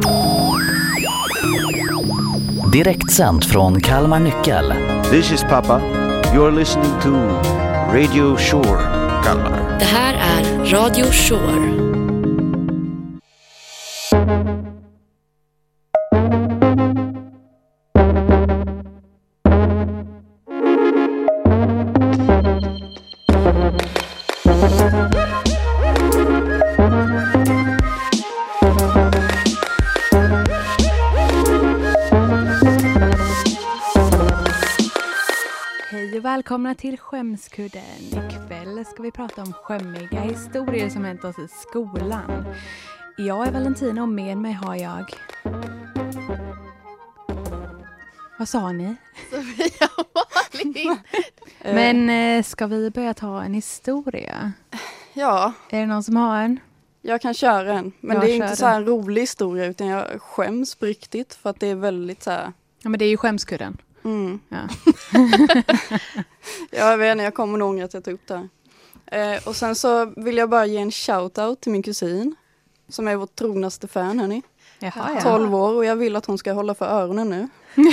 Direktsänt från Kalmar Nyckel. This is Papa. You're listening to Radio Shore, Kalmar. Det här är Radio Shore. Välkomna till Skämskudden. Ikväll ska vi prata om skämmiga historier som hänt oss i skolan. Jag är Valentina och med mig har jag... Vad sa ni? Sofia och Malin. Men ska vi börja ta en historia? Ja. Är det någon som har en? Jag kan köra en. Men det är inte så här en rolig historia utan jag skäms på riktigt för att det är väldigt så här... Ja, men det är ju Skämskudden. Mm. Ja. Jag vet inte, jag kommer nog ångra att jag tog upp det här. Och sen så vill jag bara ge en shoutout till min kusin som är vårt trognaste fan, hörni. Jaha, ja. 12 år och jag vill att hon ska hålla för öronen nu.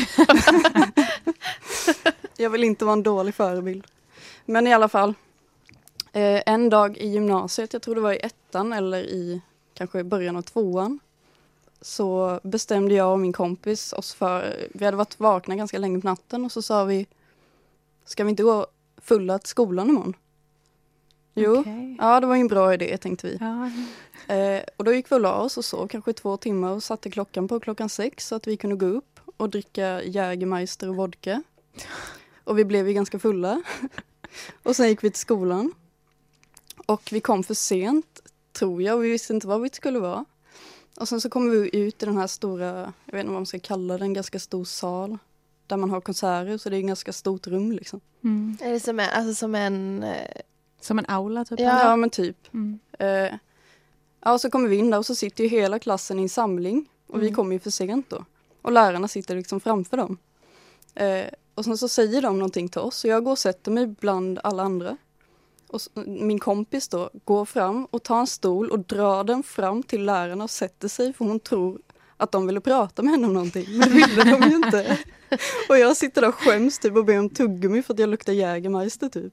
Jag vill inte vara en dålig förebild. Men i alla fall, en dag i gymnasiet, jag tror det var i 1:an eller i kanske början av 2:an. Så bestämde jag och min kompis oss för, vi hade varit vakna ganska länge på natten och så sa vi, ska vi inte gå fulla till skolan imorgon? Jo, Okay. Ja det var en bra idé tänkte vi. Ja. Och då gick vi och la oss och så kanske 2 timmar och satte klockan på 6 så att vi kunde gå upp och dricka Jägermeister och vodka. Och vi blev ju ganska fulla. Och sen gick vi till skolan. Och vi kom för sent, tror jag, och vi visste inte vad vi skulle vara. Och sen så kommer vi ut i den här stora, jag vet inte vad man ska kalla det, en ganska stor sal. Där man har konserter, så det är ett ganska stort rum liksom. Mm. Är det Som en aula typ? Ja men typ. Mm. Ja, och så kommer vi in där och så sitter ju hela klassen i en samling. Och vi kommer ju för sent då. Och lärarna sitter liksom framför dem. Och sen så säger de någonting till oss. Och jag går och sätter mig bland alla andra. Och min kompis då går fram och tar en stol och drar den fram till lärarna och sätter sig. För hon tror att de ville prata med henne om någonting. Men det ville de ju inte. Och jag sitter där och skäms typ och ber om tuggummi för att jag luktar Jägermeister typ.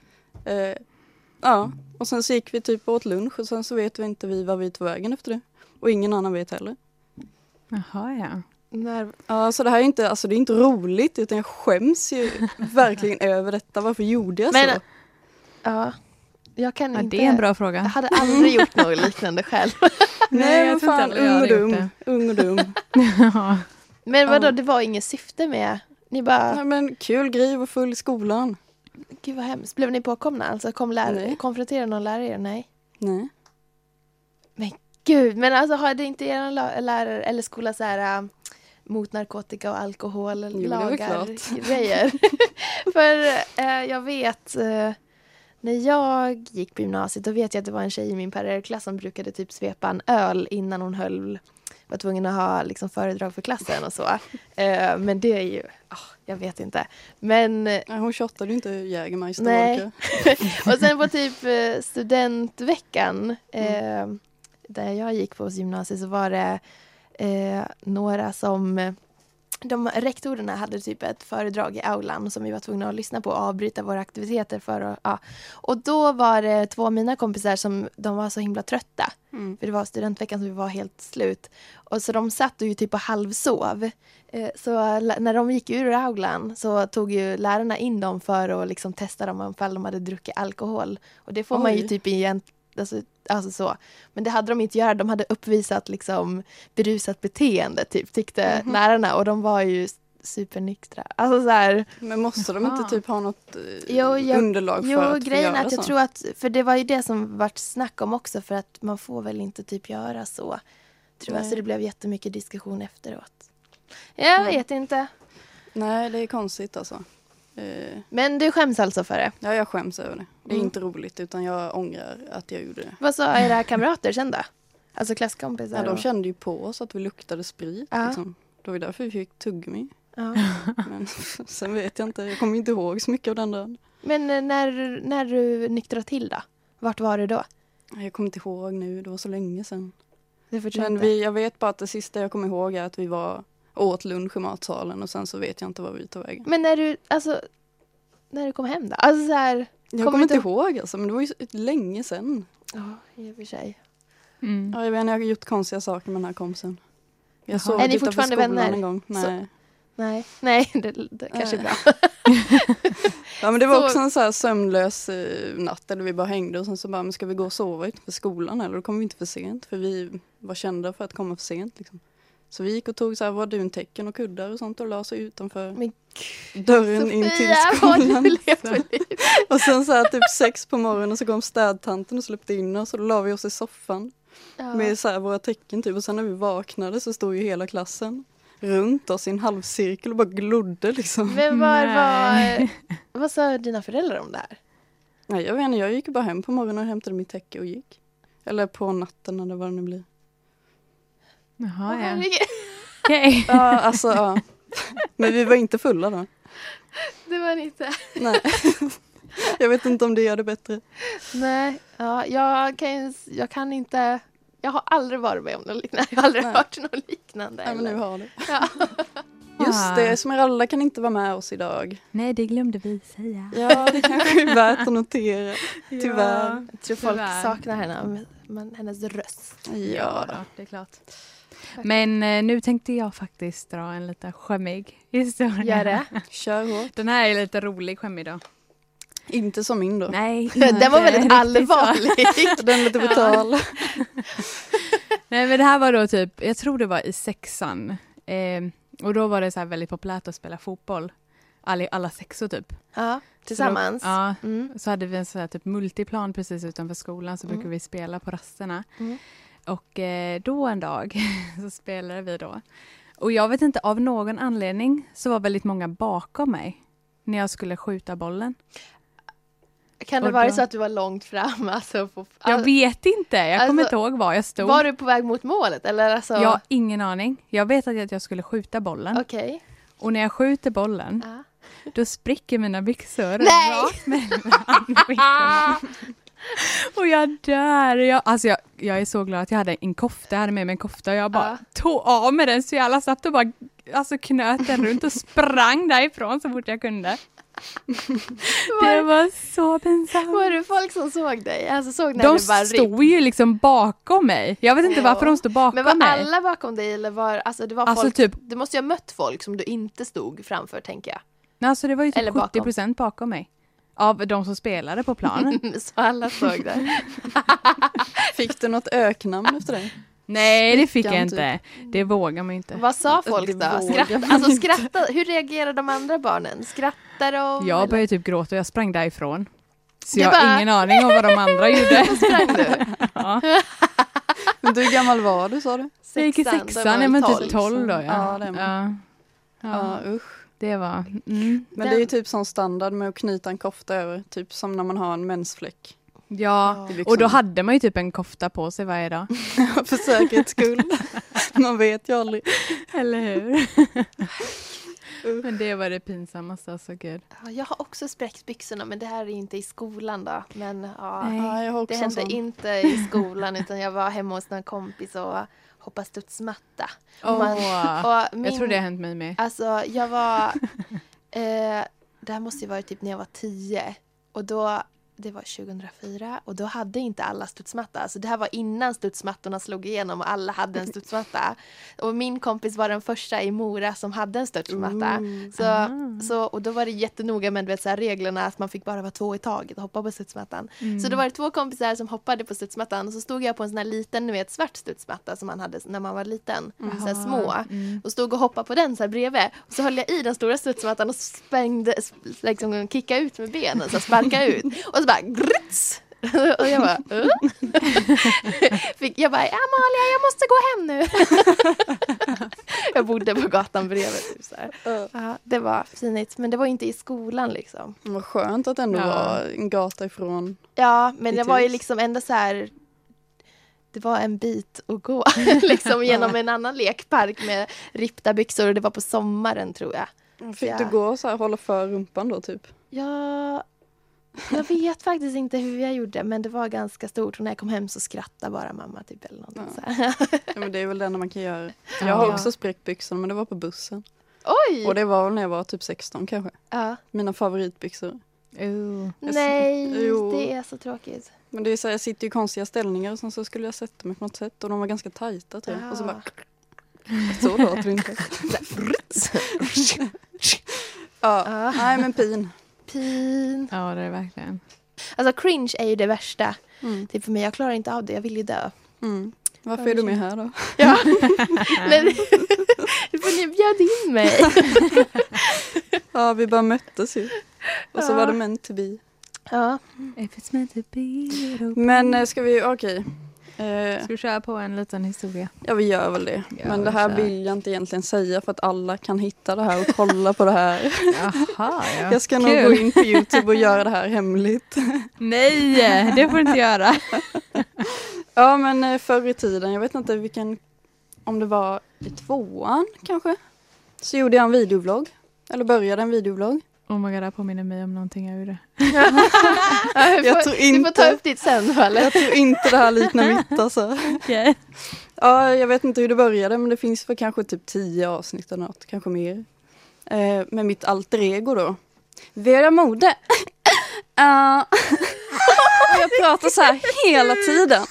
Ja, och sen så gick vi typ åt lunch och sen så vet vi inte vad vi tog vägen efter det. Och ingen annan vet heller. Jaha, ja. Ja, så det här är inte, alltså det är inte roligt utan jag skäms ju verkligen över detta. Varför gjorde jag så? Ja, jag kan inte... Det är en bra fråga. Jag hade aldrig gjort något liknande själv. Nej, men fan, ung och dum. Ja. Men vadå, det var inget syfte med... Ni bara... Nej, men kul grej var full i skolan. Gud vad hemskt. Blev ni påkomna? Alltså konfronterade någon lärare er? Nej. Men gud, men alltså har det inte er lärare eller skola så här mot narkotika och alkohol lagar grejer? För jag vet... När jag gick på gymnasiet då vet jag att det var en tjej i min parallellklass som brukade typ svepa en öl innan hon var tvungen att ha liksom föredrag för klassen och så. Men det är ju, jag vet inte. Men hon shottade ju inte Jägermeister. Nej. Och sen på typ studentveckan där jag gick på gymnasiet så var det några som... rektorerna hade typ ett föredrag i aulan som vi var tvungna att lyssna på och avbryta våra aktiviteter för att, ja. Och då var det 2 av mina kompisar som de var så himla trötta. För det var studentveckan så vi var helt slut. Och så de satt ju typ på halvsov. Så när de gick ur aulan så tog ju lärarna in dem för att liksom testa dem ifall de hade druckit alkohol. Och det får man ju typ alltså så. Men det hade de inte göra. De hade uppvisat liksom berusat beteende tyckte lärarna. Och de var ju supernyktra. Alltså så här. Men måste de inte typ ha något underlag för att grejen göra att jag tror att, för det var ju det som vart snack om också, för att man får väl inte typ göra så. Tror jag. Så det blev jättemycket diskussion efteråt. Jag vet inte. Nej, det är konstigt alltså. Men du skäms alltså för det? Ja, jag skäms över det. Det är inte roligt utan jag ångrar att jag gjorde det. Vad sa era kamrater sen då? Alltså klasskompisar? Ja, de kände ju på oss att vi luktade sprit. Liksom. Det var därför vi fick tuggummi. Ja. Men sen vet jag inte, jag kommer inte ihåg så mycket av den dagen. Men när du nyktrade till då? Vart var du då? Jag kommer inte ihåg nu, det var så länge sedan. Det förstår jag Men inte. jag vet bara att det sista jag kommer ihåg är att vi åt lunch i matsalen och sen så vet jag inte vad vi tog vägen. Men när du kom hem då? Alltså så här, Jag kommer inte ihåg alltså, men det var ju länge sedan. ja, i och för sig. Mm. Ja, jag vet inte, jag har gjort konstiga saker med den här kompisen. Jaha. Jag såg Är ni utanför fortfarande skolan vänner? en gång. Nej. Nej, det kanske är bra. Ja, men det var Så- också en så här sömnlös natt där vi bara hängde och sen så bara, men ska vi gå och sova utanför skolan eller? Då kommer vi inte för sent för vi var kända för att komma för sent liksom. Så vi gick och tog så här duntäcken och kuddar och sånt och la oss utanför Men dörren in till vad har skolan. du levt för liv? Och sen så här typ 6 på morgonen så kom städtanten och släppte in oss och då la vi oss i soffan Ja. med så här våra tecken typ och sen när vi vaknade så stod ju hela klassen runt oss i en halvcirkel och bara glodde liksom. Men vad sa dina föräldrar om det här? Nej, jag vet inte, jag gick bara hem på morgonen och hämtade mitt täcke och gick. Eller på natten eller vad det nu blir. Jaha, ja. Herregud. Okej. Ja, alltså ja. Men vi var inte fulla då. Det var ni inte. Nej. Jag vet inte om det gör det bättre. Nej, ja, jag kan inte. Jag har aldrig varit med om något liknande. Jag har aldrig Nej. hört något liknande. Nej, men nu eller? har det. Ja. Just det, Esmeralda kan inte vara med oss idag. Nej, det glömde vi säga. Ja, det kanske är värt att notera. Tyvärr. Jag tror folk Tyvärr. saknar henne, men hennes röst. Ja, då, det är klart. Men nu tänkte jag faktiskt dra en lite skämmig historia. Gör det. Kör hårt. Den här är lite rolig, skämmig då. Inte som min då. Nej, Den var väldigt riktigt så. allvarlig. Den är lite brutal. Nej, men det här var då typ, jag tror det var i 6:an. Och då var det så här väldigt populärt att spela fotboll. Alla 6 typ. Ja, tillsammans. Så då, ja, Mm. så hade vi en så här typ multiplan precis utanför skolan så brukade vi spela på rasterna. Mm. Och då en dag så spelade vi då. Och jag vet inte, av någon anledning så var väldigt många bakom mig när jag skulle skjuta bollen. Kan det Och vara då- så att du var långt fram? Alltså, Jag vet inte, jag kommer alltså, inte ihåg var jag stod. Var du på väg mot målet? Eller alltså... Jag har ingen aning. Jag vet att jag skulle skjuta bollen. Okej. Och när jag skjuter bollen, Ja. då spricker mina byxor. Nej! rakt mellan byxorna. Och jag dör. Jag är så glad att jag hade en kofta. Jag hade med mig en kofta och jag bara tog av med den så jävla snabbt och bara knöt den runt och sprang därifrån så fort jag kunde. Det var så pinsamt. Var det folk som såg dig? Alltså såg när De du bara stod ju liksom bakom mig. Jag vet inte varför de stod bakom Men var mig. alla bakom dig eller var alltså det var Alltså folk typ- du måste ju ha mött folk som du inte stod framför tänker jag. Nej, alltså det var ju Eller typ bakom. 70% bakom mig. Av de som spelade på planen. Så alla såg det. Fick du något öknamn efter det? Nej, det fick jag Sprickan, inte. Det vågar man ju inte. Vad sa folk Det då? vågar man inte. Skratta. Hur reagerade de andra barnen? Skrattade de? Jag eller? började typ gråta och jag sprang därifrån. Så Du jag har bara- ingen aning om vad de andra gjorde. Sprang du? Ja. Men du, hur gammal var du sa du? Jag gick i Sexan, då var sexan, du jag men 12. typ 12 då. Ja, det är man. Ja. Ja, usch. Det var... Men det är ju typ sån standard med att knyta en kofta över. Typ som när man har en mensfläck. Ja, i byxorna. och då hade man ju typ en kofta på sig varje dag. För säkerhets skull. Man vet ju aldrig. Eller hur? Men det var det pinsammaste, alltså gud. Ja, jag har också spräckt byxorna men det här är inte i skolan då. Men ja, Nej. Ja, jag har också det en hände sån. inte i skolan utan jag var hemma hos en kompis och hoppade studsmatta. Och Jag tror det har hänt mig med. Alltså jag var, det här måste ju vara typ när jag var 10 och då, det var 2004 och då hade inte alla studsmatta. Alltså det här var innan studsmattorna slog igenom och alla hade en studsmatta. Och min kompis var den första i Mora som hade en studsmatta. Så, och då var det jättenoga med så här reglerna att man fick bara vara 2 i taget och hoppa på studsmattan. Så då var det 2 kompisar som hoppade på studsmattan och så stod jag på en sån här liten, svart studsmatta som man hade när man var liten. Så här små. Och stod och hoppade på den så här bredvid. Och så höll jag i den stora studsmattan och sprängde, liksom kickade ut med benen, så sparkade ut. Och så bara grits! Och jag bara jag bara, Amalia, jag måste gå hem nu. Jag bodde på gatan bredvid typ så här. Ja, det var finigt, men det var inte i skolan liksom. Vad skönt att det ändå var en gata ifrån. Ja, men det Ditt var ju hus. liksom ändå så här. Det var en bit att gå liksom genom en annan lekpark med rippta byxor och det var på sommaren tror jag. Fick Ja. du gå så här, hålla för rumpan då typ? Ja, Jag vet faktiskt inte hur jag gjorde, men det var ganska stort. Och när jag kom hem så skrattade bara mamma typ eller någonting så här. Ja, men det är väl det enda man kan göra. Jag har också spräckt byxor, men det var på bussen. Oj! Och det var väl när jag var typ 16 kanske. Ja. Mina favoritbyxor. Nej, Jo. det är så tråkigt. Men det är så här, jag sitter i konstiga ställningar och sen så skulle jag sätta mig på något sätt. Och de var ganska tajta tror jag. Och så bara... Så låter det inte. Ja, nej men pin. Pin. Ja, det är verkligen. Alltså cringe är ju det värsta. Mm. Typ för mig, jag klarar inte av det. Jag vill ju dö. Mm. Varför är du med här då? Ja. Men för ni bjöd in mig. Ja, vi bara möttes ju. Och så var det meant to be. Ja. If it's meant to be. Men ska vi, okej. Ska vi köra på en liten historia? Ja, vi gör väl det. Ja, men det här kör. vill jag inte egentligen säga för att alla kan hitta det här och kolla på det här. Jaha, ja. Jag ska nog Kul. gå in på YouTube och göra det här hemligt. Nej, det får du inte göra. Ja, men förr i tiden, jag vet inte vilken, om det var i 2:an kanske, så gjorde jag en videovlogg. Eller började en videovlogg. Oh my god, det här påminner mig om någonting jag gjorde. Jag tror Du får ta upp ditt sen, eller? Jag tror inte det här liknar mitt alltså. Okay. Ja, jag vet inte hur det började, men det finns för kanske typ 10 avsnitt eller något, kanske mer. Med mitt alter ego då. Vera Mode. Jag pratar så här hela tiden.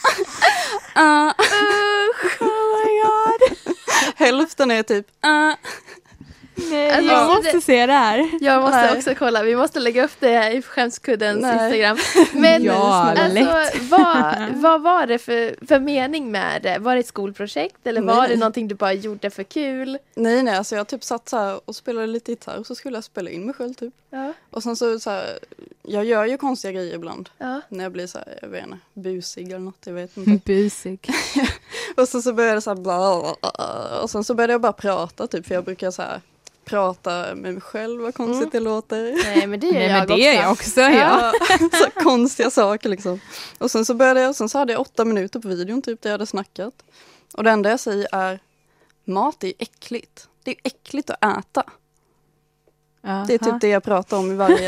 Oh my god. Hälften är typ... Nej, Alltså, jag måste se det här. Jag måste Nej. också kolla. Vi måste lägga upp det här i Skämskuddens Nej. Instagram. Men Ja, alltså, vad var det för mening med det? Var det ett skolprojekt? Eller var Nej. det någonting du bara gjorde för kul? Nej, alltså jag typ satt så här och spelade lite gitarr och så skulle jag spela in mig själv typ. Ja. Och sen så här, jag gör ju konstiga grejer ibland. Ja. När jag blir så här, jag vet inte, busig eller något, jag vet inte. Busig. Och så började jag så här, bla, bla, bla, och sen så började jag bara prata typ, för jag brukar så här prata med mig själv, vad konstigt det låter. Nej, men det gör Nej, jag men också. det är jag också, ja. Så konstiga saker liksom. Och sen så började jag, och sen så hade jag 8 minuter på videon typ, där jag hade snackat. Och det enda jag säger är, mat är äckligt. Det är äckligt att äta. Det är typ det jag pratar om i varje...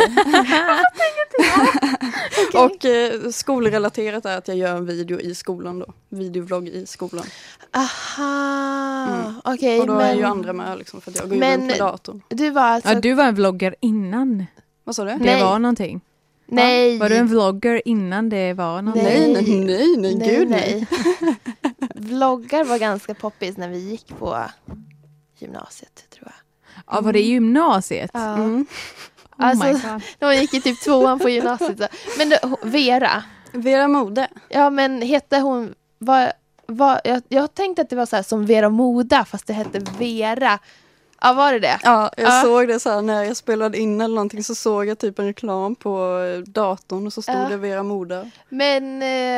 Och skolrelaterat är att jag gör en video i skolan då. Videovlogg i skolan. Aha, okej. Och då men är ju andra med liksom, för att jag går ju Men- runt med datorn. du var alltså... Ja, du var en vlogger innan Vad sa du? det Nej. var någonting. Nej. Var du en vlogger innan det var någonting? Nej, gud nej. Vloggar var ganska poppis när vi gick på gymnasiet, tror jag. Ja, var det i gymnasiet? Ja. Mm. Oh Alltså, my god. de gick i typ 2:an på gymnasiet. Så. Men det, Vera, Vera Mode. ja men hette hon... Jag tänkte att det var så här som Vera Moda, fast det hette Vera. Ja, var det det? Ja, jag Ja. såg det så här när jag spelade in eller någonting, så såg jag typ en reklam på datorn och så stod Ja. det Vera Moda. Men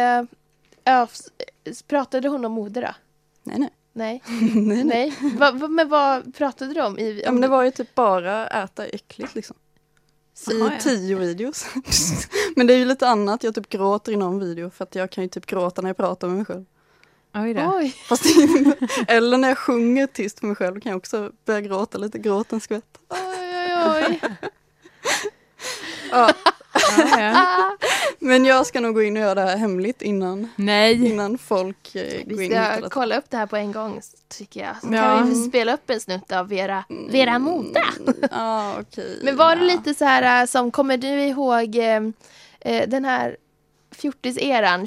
pratade hon om mode då? Nej. Nej. nej. Nej. Men vad pratade du om? Ja, men det var ju typ bara äta äckligt liksom. I Jaha, ja. 10 videos. Men det är ju lite annat, jag typ gråter i någon video för att jag kan ju typ gråta när jag pratar med mig själv. Oj då. Oj. Fast eller när jag sjunger tyst för mig själv kan jag också börja gråta lite, gråten skvätt. Oj. Ja, Ja, ja. men jag ska nog gå in och göra det här hemligt Nej. innan folk går in Vi och hittar ska det. kolla upp det här på en gång, tycker jag. Så Ja. kan vi spela upp en snutt av Vera Moda. Ja, okej. Men var det lite så här som, kommer du ihåg den här fjortis-eran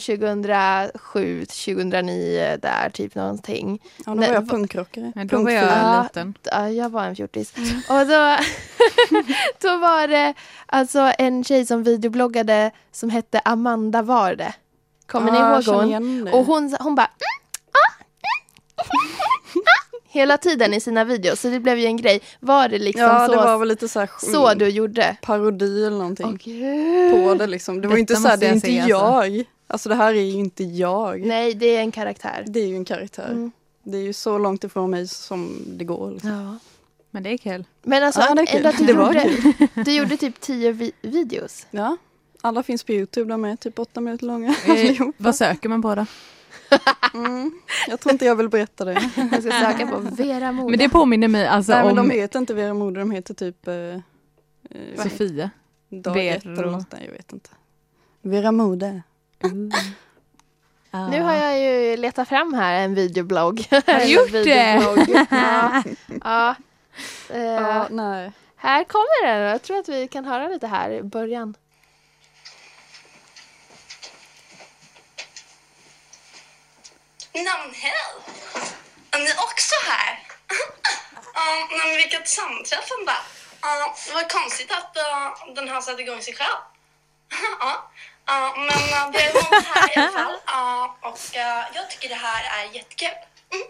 2007-2009 där, typ någonting? Ja, då Nej, var jag punkrockare. Men då var Ja. jag liten. Ja, jag var en fjortis. Och då, då var det alltså en tjej som videobloggade som hette Amanda var det. Kommer ni ihåg hon? Och hon bara hela tiden i sina videos, så det blev ju en grej. Var det liksom Ja, så, det var väl lite så här så du gjorde? parodi eller någonting Åh, Gud. på det liksom. Det var ju inte Detta så här, måste det är jag inte se, jag. Alltså det här är ju inte jag. Nej, det är en karaktär. Det är ju en karaktär. Mm. Det är ju så långt ifrån mig som det går. Liksom. Ja. Men det är kul. Men alltså, Ja, det är kul. ändå att Det var du gjorde typ 10 videos. Ja, alla finns på YouTube, de är typ 8 minuter långa. Vad söker man på då? Jag tror inte jag vill berätta det. Jag ska söka på Vera Moda. Men det påminner mig alltså Nej, men om de heter inte Vera Mode, de heter typ... Sofia. dag 1 eller något där, jag vet inte. Vera Mode. Nu har jag ju letat fram här en videoblogg. Har du gjort det? Ja. Nej. Här kommer den. Jag tror att vi kan höra lite här i början. Men hej! Är ni också här? Men vilket sammanträffande. Vad konstigt att den har satt igång sig själv. Men det är någon här i alla fall. Och jag tycker det här är jättekul.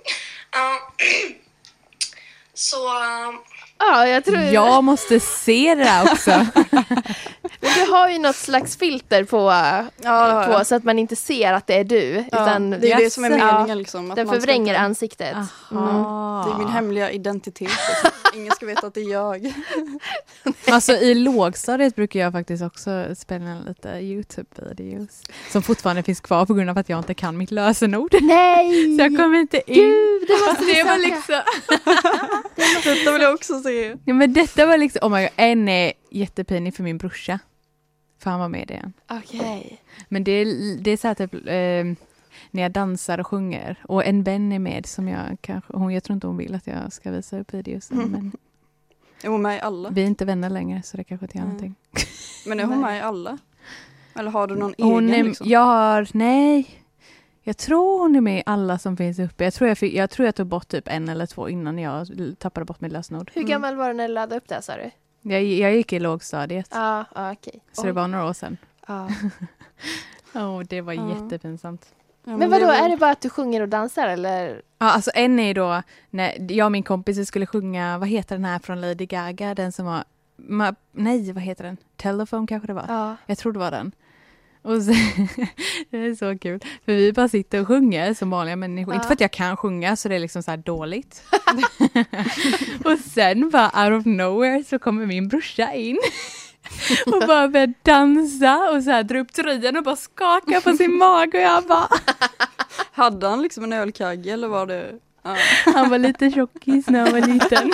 Så... Ja, jag tror... Jag måste se det där också. Men du har ju något slags filter på så att man inte ser att det är du. Utan det är det som är meningen. Liksom, att den man förvränger ska... ansiktet. Det är min hemliga identitet. Ingen ska veta att det är jag. Alltså i lågstadiet brukar jag faktiskt också spela lite YouTube-videos. Som fortfarande finns kvar på grund av att jag inte kan mitt lösenord. Nej! Så jag kommer inte in. Gud, det måste det var liksom... Detta vill jag också se. Ja, men detta var liksom... Oh my God, en är jättepinig för min brorsa. För han var med i den. Okej. Men det är så här typ... när jag dansar och sjunger. Och en vän är med som jag kanske... Jag tror inte hon vill att jag ska visa upp videos. Men Är hon med i alla? vi är inte vänner längre så det kanske inte gör någonting. Men är hon med i alla? Eller har du någon egen liksom? Nej. Jag tror hon är med i alla som finns uppe. Jag tror jag tog bort typ 1 eller 2 innan jag tappade bort mitt lösenord. Hur gammal var du när du laddade upp det, sa du? Jag gick i lågstadiet. Ja, okej. Så det var några år sedan. Ja. Det var jättepinsamt. Ja, Men vadå, det är det bara att du sjunger och dansar eller? Ja, alltså en är då när jag och min kompis skulle sjunga, vad heter den här från Lady Gaga, den som var, nej vad heter den? Telephone kanske det var. Ja. Jag tror det var den. Och så, det är så kul. För vi bara sitter och sjunger som vanliga människor. Inte för att jag kan sjunga så det är liksom så här dåligt. Och sen bara out of nowhere så kommer min brorsa in. Och bara börjar dansa och så här dra upp tröjan och bara skaka på sin mage. Och jag bara... Hade han liksom en ölkagge eller var det... Han var lite tjockis när han var liten.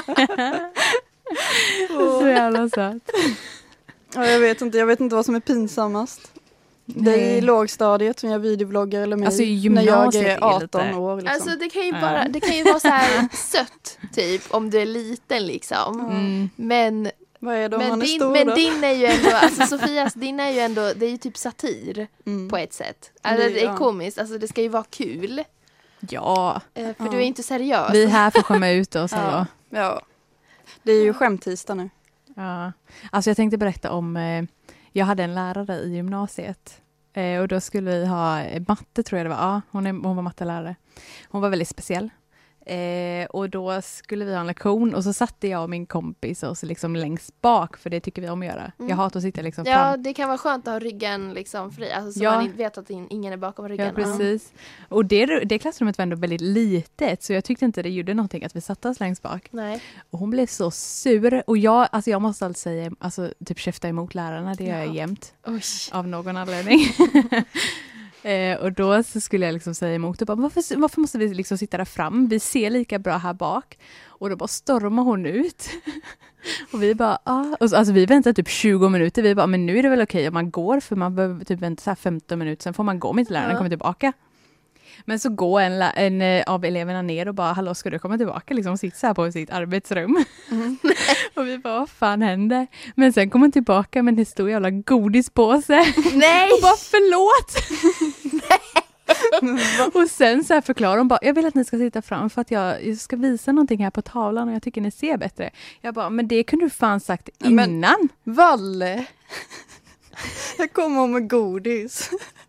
Så jävla söt. Ja, jag vet inte vad som är pinsammast. Det är i lågstadiet som jag videobloggar eller mig Alltså, när jag är är 18 lite... år. Liksom. Alltså det kan ju vara så här sött typ om du är liten liksom. Men Vad är det om man är stor men då? din är ju ändå, alltså Sofias, din är ju ändå, det är ju typ satir på ett sätt. Alltså det är komiskt, alltså det ska ju vara kul. Ja. För du är inte seriös. Vi är här för att komma ut och så. Ja, det är ju skämttisdag nu. Ja. Alltså jag tänkte berätta om, jag hade en lärare i gymnasiet. Och då skulle vi ha matte tror jag det var. Ja, hon var mattelärare. Hon var väldigt speciell. Och då skulle vi ha en lektion och så satte jag och min kompis oss liksom längst bak, för det tycker vi om att göra. Jag hatar att sitta liksom fram. Ja, det kan vara skönt att ha ryggen liksom fri, alltså så man vet att ingen är bakom ryggen. Ja, precis. Och det klassrummet var ändå väldigt litet, så jag tyckte inte det gjorde någonting att vi satte oss längst bak. Nej. Och hon blev så sur. Och jag måste alltid säga, alltså typ käfta emot lärarna, det gör jag jämt. Oj. Av någon anledning. Och då så skulle jag liksom säga emot och bara, varför måste vi liksom sitta där fram? Vi ser lika bra här bak. Och då bara stormar hon ut. Och vi bara, och så, alltså vi väntar typ 20 minuter. Vi bara, men nu är det väl okej om man går, för man behöver typ vänta så här 15 minuter. Sen får man gå om inte läraren kommer tillbaka. Men så går en av eleverna ner och bara, hallå, ska du komma tillbaka? Liksom sitter så här på sitt arbetsrum. Och vi bara, vad fan händer? Men sen kom hon tillbaka med en stor jävla godispåse. Nej! Och bara, förlåt! Och sen så här förklarar hon bara, jag vill att ni ska sitta fram för att jag ska visa någonting här på tavlan och jag tycker ni ser bättre. Jag bara, men det kunde du fan sagt innan. Men, Valle! Jag kommer med godis.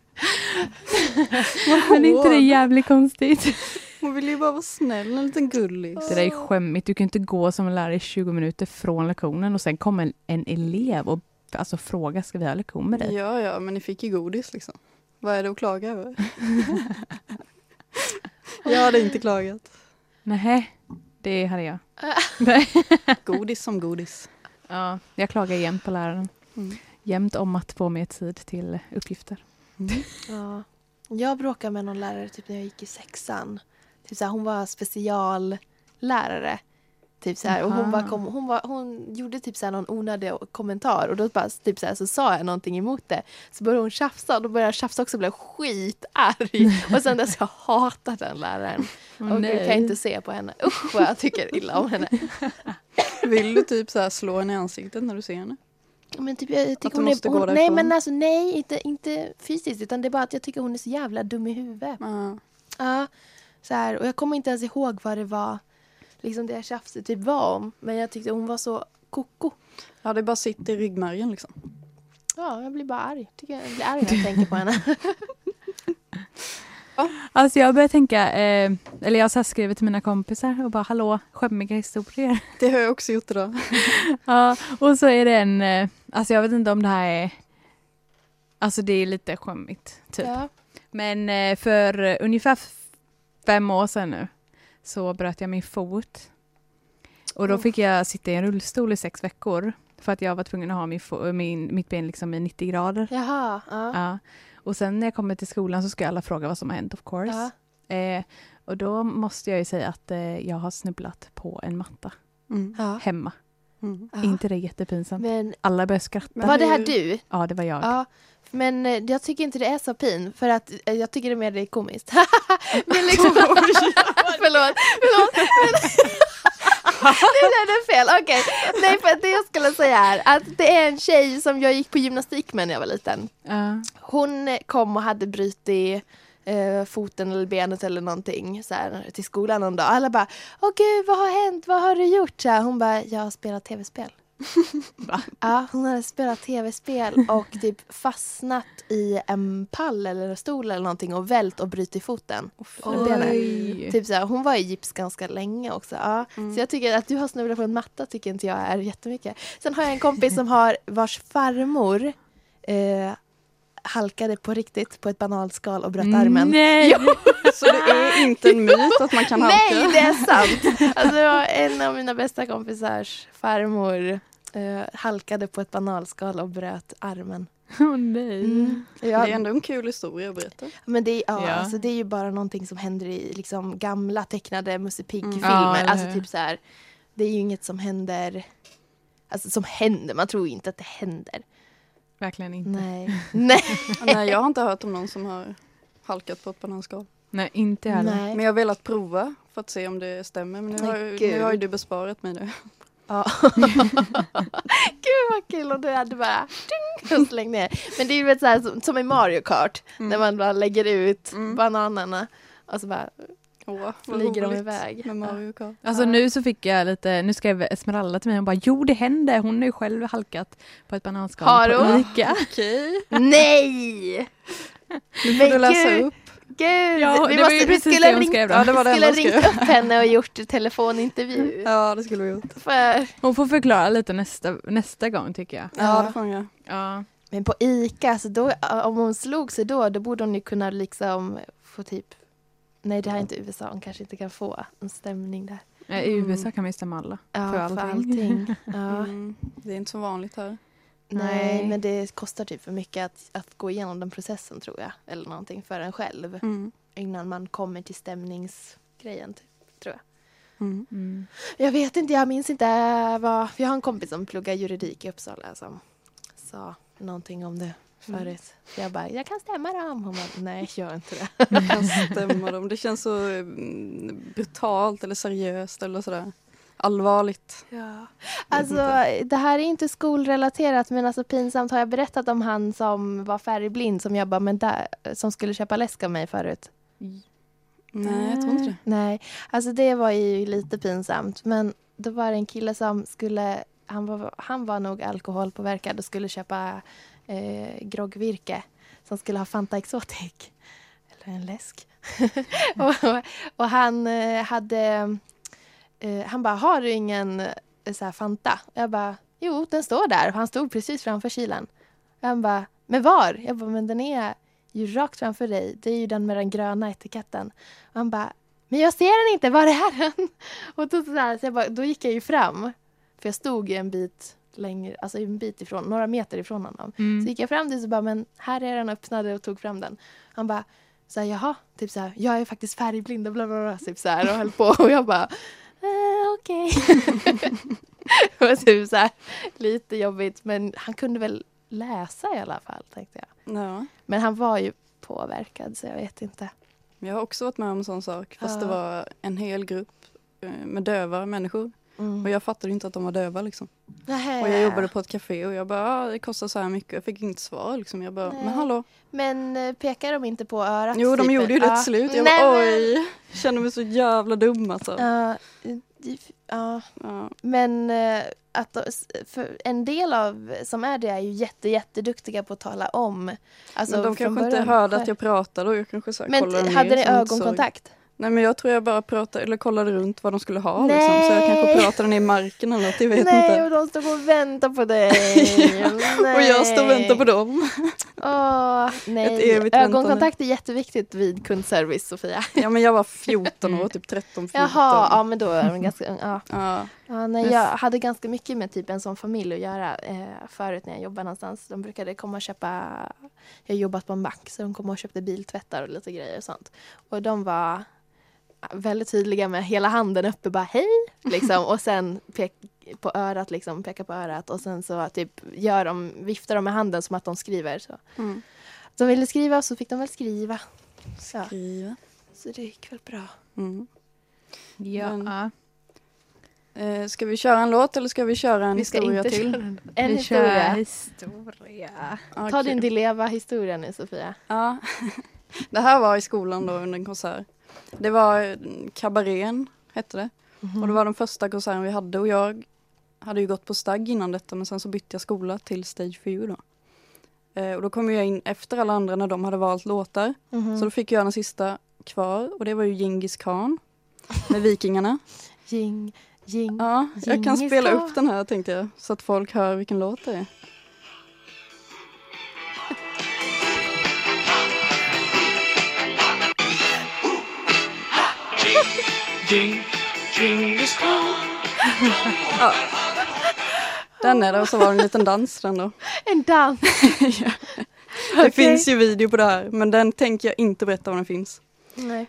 Men inte det är jävligt konstigt. Hon vill ju bara vara snäll, en liten gullis. Det där är skämmigt. Du kan inte gå som lärare i 20 minuter från lektionen och sen kommer en elev och alltså fråga, ska vi ha lektion med dig? Ja, men ni fick ju godis liksom. Vad är det att klaga över? Jag hade inte klagat. Nej, det hade jag. Godis som godis. Ja, jag klagar jämt på läraren. Jämt om att få mer tid till uppgifter. Ja. Jag bråkade med någon lärare typ när jag gick i 6:an. Typ så här, hon var speciallärare. Typ så här, och hon gjorde typ så här någon onödig kommentar och då bara typ så här, så sa jag någonting emot det. Så började hon tjafsa och då började jag tjafsa också och blev skitarg. Och sen dess jag hatar den läraren. Och jag kan inte se på henne. Usch vad jag tycker illa om henne. Vill du typ så här slå henne i ansiktet när du ser henne? Men typ, jag tycker hon måste gå därifrån? nej men alltså nej, inte fysiskt utan det är bara att jag tycker hon är så jävla dum i huvudet. Ja, så här, och jag kommer inte ens ihåg vad det var liksom det tjafset typ var om, men jag tyckte hon var så koko. Ja, det bara sitter i ryggmärgen liksom. Ja, jag blir bara arg. Jag blir arg när jag tänker på henne. Alltså jag börjar tänka, eller jag har så här skrivit till mina kompisar och bara hallå, skämmiga historier. Det har jag också gjort idag. Ja, och så är det en, alltså jag vet inte om det här är, alltså det är lite skämmigt typ. Ja. Men för ungefär 5 år sedan nu så bröt jag min fot. Och då fick jag sitta i en rullstol i 6 veckor för att jag var tvungen att ha mitt ben liksom i 90 grader. Jaha, ja. Och sen när jag kommer till skolan så ska alla fråga vad som har hänt, of course. Ja. Och då måste jag ju säga att jag har snubblat på en matta hemma. Inte det jättepinsamt. Men alla börjar skratta. Var det här du? Ja, det var jag. Ja. Men jag tycker inte det är så pin för att jag tycker det mer det är komiskt. Men liksom, förlåt. Nu blev det fel, okej. Nej, för det jag skulle säga är att det är en tjej som jag gick på gymnastik med när jag var liten. Hon kom och hade brutit foten eller benet eller någonting så här, till skolan någon dag. Alla bara, åh gud, vad har hänt? Vad har du gjort? Så här, hon bara, jag har spelat tv-spel. Ja, hon hade spelat tv-spel och typ fastnat i en pall eller en stol eller någonting och vält och brutit foten. Typ så här, hon var i gips ganska länge också. Ja. Så jag tycker att du har snubblat på en matta tycker inte jag är jättemycket. Sen har jag en kompis som har vars farmor halkade på riktigt på ett banalskal och bröt armen. Nej! Så det är inte en myt att man kan halka? Nej, det är sant. Alltså, det var en av mina bästa kompisars farmor halkade på ett banalskal och bröt armen. Nej. Det är ändå en kul historia att berätta. Men det är, alltså, det är ju bara någonting som händer i liksom, gamla tecknade Musse Pigg-filmer. Alltså typ så här, det är ju inget som händer. Alltså som händer, man tror inte att det händer. Verkligen inte. Nej, jag har inte hört om någon som har halkat på ett bananskal. Nej, inte heller. Men jag har velat prova för att se om det stämmer. Men nu har ju du besparat mig det. Ja. Gud vad kul om du hade bara och släng ner. Men det är ju så här som i Mario Kart när man bara lägger ut bananerna och så bara flyger de iväg. Med Mario Kart. Alltså nu så fick jag lite, nu skrev Esmeralda till mig och bara, jo det hände, hon har ju själv halkat på ett bananskal på Ica. Okej. Nej! Nu får du läsa upp. Gud, vi skulle ringa upp henne och gjort telefonintervju. Ja, det skulle vi gjort. Hon får förklara lite nästa gång tycker jag. Ja, det får hon göra. Ja. Men på Ica, så då, om hon slog sig då borde hon ju kunna liksom få typ. Nej, det här är inte USA. Hon kanske inte kan få en stämning där. I USA kan man ju stämma alla. För allting. Ja. Det är inte så vanligt här. Nej, men det kostar typ för mycket att gå igenom den processen tror jag. Eller någonting för en själv. Innan man kommer till stämningsgrejen typ, tror jag. Jag vet inte, jag minns inte vad. Jag har en kompis som pluggar juridik i Uppsala som sa någonting om det förut. Jag bara, jag kan stämma dem. Hon bara, nej, gör inte det. Jag kan stämma dem. Det känns så brutalt eller seriöst eller sådär. Allvarligt. Ja. Alltså, det här är inte skolrelaterat men alltså pinsamt. Har jag berättat om han som var färgblind som jobbade med där, som skulle köpa läsk av mig förut? Nej, jag tror inte det. Nej, alltså det var ju lite pinsamt. Men då var det en kille som skulle, han var nog alkoholpåverkad och skulle köpa groggvirke som skulle ha Fanta Exotic. Eller en läsk. och han hade... han bara, har du ingen så här, Fanta? Jag bara, jo, den står där. Han stod precis framför kylen. Han bara, men var? Jag bara, men den är ju rakt framför dig. Det är ju den med den gröna etiketten. Och han bara, men jag ser den inte. Var är den? Och då, så jag bara, då gick jag ju fram. För jag stod en bit längre, alltså en bit ifrån, några meter ifrån honom. Så gick jag fram dit och bara, men här är den, öppnade och tog fram den. Han bara, så här, jaha, typ så här, jag är faktiskt färgblind och bla bla bla, typ så här, och höll på. Och jag bara, okej. Det var typ så här, lite jobbigt, men han kunde väl läsa i alla fall, tänkte jag. Ja. Men han var ju påverkad, så jag vet inte. Jag har också varit med om en sån sak, fast det var en hel grupp med döva människor. Och jag fattade inte att de var döva liksom. Nähä. Och jag jobbade på ett café och jag bara, det kostar så här mycket. Jag fick inget svar liksom. Jag bara, men hallå. Men pekar de inte på örat? Jo, de typ? gjorde ju det till slut. Jag bara, oj. Kände mig så jävla dum alltså. Ja. Men att för en del av som är det är ju jätteduktiga på att tala om. Alltså, men de kanske inte hörde att jag pratade och jag kanske så här, men kollade hade ner ni som ögonkontakt? Nej, men jag tror jag bara pratade eller kollade runt vad de skulle ha liksom. Så jag kanske pratade ner i marken eller något, jag vet inte. Nej, och de stod och väntade på dig. Och jag stod och väntade på dem. Nej. Ett evigt Ögonkontakt är jätteviktigt vid kundservice, Sofia. Ja, men jag var 14 år, typ 13-14. Jaha, ja men då är de ganska... Ja. Jag hade ganska mycket med typ en sån familj att göra förut när jag jobbade någonstans. De brukade komma och köpa... Jag har jobbat på en mack, så de kom och köpte biltvättar och lite grejer och sånt. Och de var väldigt tydliga med hela handen uppe, bara hej, liksom. Och sen på örat, liksom, peka på örat. Och sen så typ viftar de med handen som att de skriver. Så. De ville skriva, så fick de väl skriva. Så det gick väl bra. Ja. Ska vi köra en låt eller ska vi köra en historia till? En historia. Okay. Ta din Dileva-historia nu, Sofia. Ja, det här var i skolan då under en konsert. Det var kabarén, hette det. Och det var den första konserten vi hade. Och jag hade ju gått på stagg innan detta, men sen så bytte jag skola till Stage 4 då. Och då kom jag in efter alla andra när de hade valt låtar. Så då fick jag den sista kvar. Och det var ju Genghis Khan med Vikingarna. Ja, jag kan spela upp den här, tänkte jag, så att folk hör vilken låt det är. Ja. Den är det, och så var det en liten dans den då. En dans? Ja. Det finns ju video på det här, men den tänker jag inte berätta om den finns. Nej.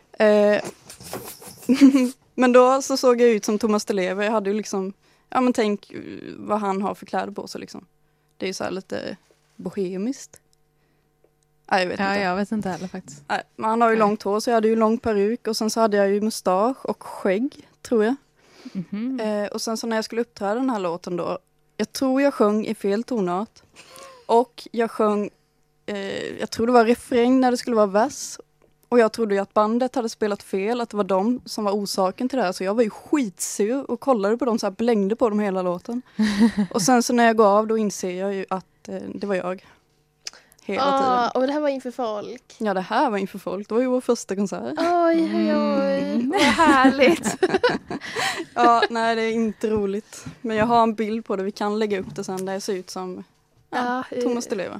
Men då så såg jag ut som Thomas Di Leva. Jag hade ju liksom, ja men tänk vad han har för kläder på sig liksom. Det är ju så här lite bohemiskt. Nej, jag vet inte. Jag vet inte heller faktiskt. Nej, men han har ju långt hår, så jag hade ju lång peruk. Och sen så hade jag ju mustasch och skägg, tror jag. Och sen så när jag skulle uppträda den här låten då, jag tror jag sjöng i fel tonart. Och jag sjöng, jag tror det var refräng när det skulle vara vers. Och jag trodde ju att bandet hade spelat fel, att det var de som var orsaken till det här. Så jag var ju skitsur och kollade på dem, så här blängde på dem hela låten. Och sen så när jag går av, då inser jag ju att det var jag. Hela tiden. Och det här var inför folk. Ja, det här var inför folk. Det var ju vår första konsert. Oj, vad härligt. Ja, nej, det är inte roligt. Men jag har en bild på det. Vi kan lägga upp det sen där jag ser ut som Thomas Di Leva.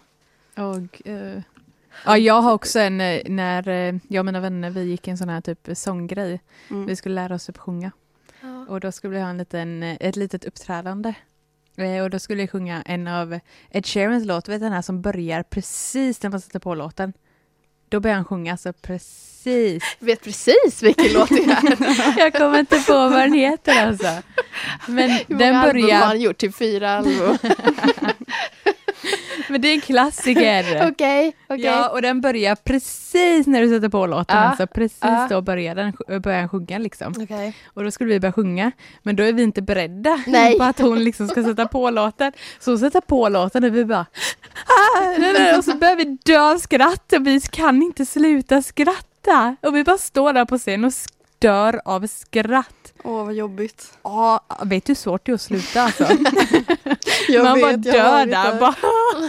Ja, jag har också en, när jag och mina vänner, vi gick en sån här typ sånggrej. Vi skulle lära oss att sjunga. Och då skulle vi ha ett litet uppträdande. Och då skulle jag sjunga en av Ed Sheerans låt, vet den här som börjar precis när man sätter på låten. Då börjar han sjunga alltså precis. Vet precis vilken låt det är. Jag kommer inte på vad den heter alltså. Men den börjar... har han gjort typ 4 album. Men det är en klassiker. Okej. Ja, och den börjar precis när du sätter på låten. Alltså precis då börjar han sjunga liksom. Okay. Och då skulle vi börja sjunga. Men då är vi inte beredda på att hon liksom ska sätta på låten. Så hon sätter på låten och vi bara... Och så börjar vi dö av skratt. Och vi kan inte sluta skratta. Och vi bara står där på scen och dör av skratt. Vad jobbigt. Ja, vet du hur svårt det är att sluta alltså? Man bara dör där. Bara.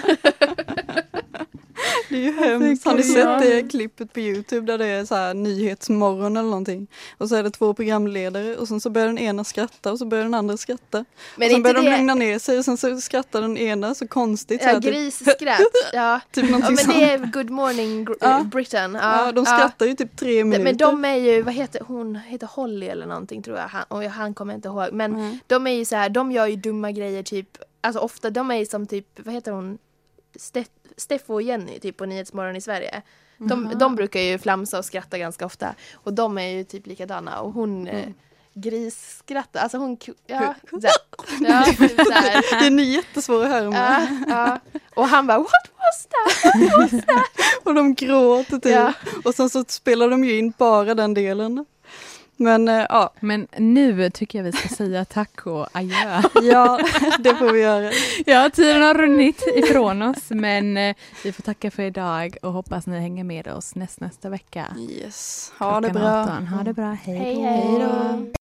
Det är ju hemskt. Har ni sett det klippet på YouTube där det är så här nyhetsmorgon eller någonting? Och så är det 2 programledare och sen så börjar den ena skratta och så börjar den andra skratta. Men och sen börjar de lugna ner sig och sen så skrattar den ena så konstigt. Ja, grisskratt. Ja. Typ Men det är Good Morning Britain. Ja, de skrattar ju typ 3 minuter. Men de är ju, hon heter Holly eller någonting tror jag. Han kommer inte ihåg. Men de är ju så här, de gör ju dumma grejer typ. Alltså ofta, de är ju som typ, vad heter hon? Steffo och Jenny typ på Nyhetsmorgon i Sverige. De brukar ju flamsa och skratta ganska ofta. Och de är ju typ likadana. Och hon, grisskratta. Alltså hon... Ja, typ där. Den är jättesvår att höra med. Ja. Och han bara, what was that? Och de gråter typ. Ja. Och sen så spelar de ju in bara den delen. Men ja. Men nu tycker jag vi ska säga tack och adjö. Ja, det får vi göra. Ja, tiden har runnit ifrån oss, men vi får tacka för idag och hoppas ni hänger med oss nästa vecka. Yes, ha det Klockan bra. 18. Ha det bra, hej Hej då.